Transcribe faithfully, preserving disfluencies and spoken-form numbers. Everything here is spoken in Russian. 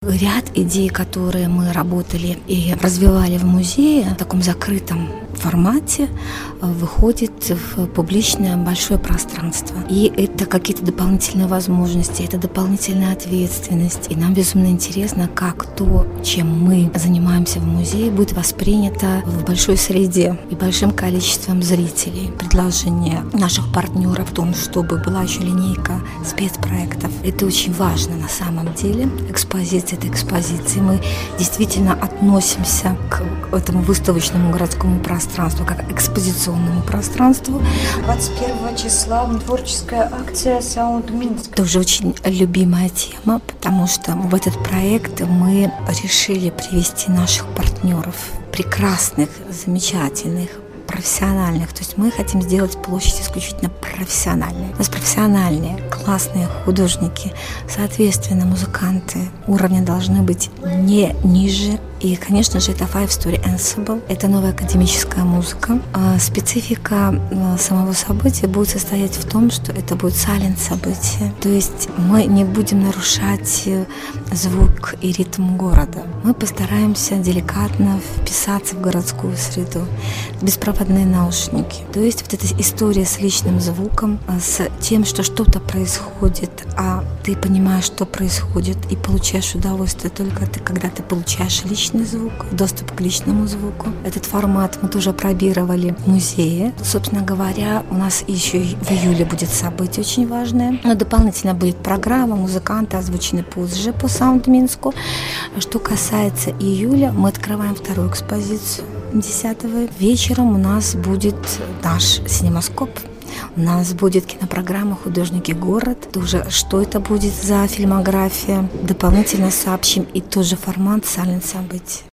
Ряд идей, которые мы работали и развивали в музее в таком закрытом формате, выходит в публичное большое пространство. И это какие-то дополнительные возможности, это дополнительная ответственность. И нам безумно интересно, как то, чем мы занимаемся в музее, будет воспринято в большой среде и большим количеством зрителей. Предложение наших партнеров в том, чтобы была еще линейка спецпроектов. Это очень важно на самом деле. Экспозиция — это экспозиция. Мы действительно относимся к этому выставочному городскому пространству как к экспозиционному пространству. двадцать первого числа творческая акция «Саунд Минск». Это уже очень любимая тема, потому что в этот проект мы решили привести наших партнеров, прекрасных, замечательных, профессиональных. То есть мы хотим сделать площадь исключительно профессиональной. У нас профессиональные, классные художники, соответственно, музыканты уровня должны быть не ниже. И, конечно же, это Five Story Ensemble. Это новая академическая музыка. А специфика самого события будет состоять в том, что это будет silent событие. То есть мы не будем нарушать звук и ритм города. Мы постараемся деликатно вписаться в городскую среду. Беспроводные наушники. То есть вот эта история с личным звуком, с тем, что что-то происходит, а ты понимаешь, что происходит, и получаешь удовольствие только ты, когда ты получаешь личный звук, доступ к личному звуку. Этот формат мы тоже пробировали в музее. Собственно говоря, у нас еще в июле будет событие очень важное. Но дополнительно будет программа, музыканты озвучены позже по Саунд Минску. Что касается июля, мы открываем вторую экспозицию. десятого вечером у нас будет наш синемаскоп. У нас будет кинопрограмма «Художники. Город». Тоже, что это будет за фильмография, дополнительно сообщим, и тоже формат «Silent событий».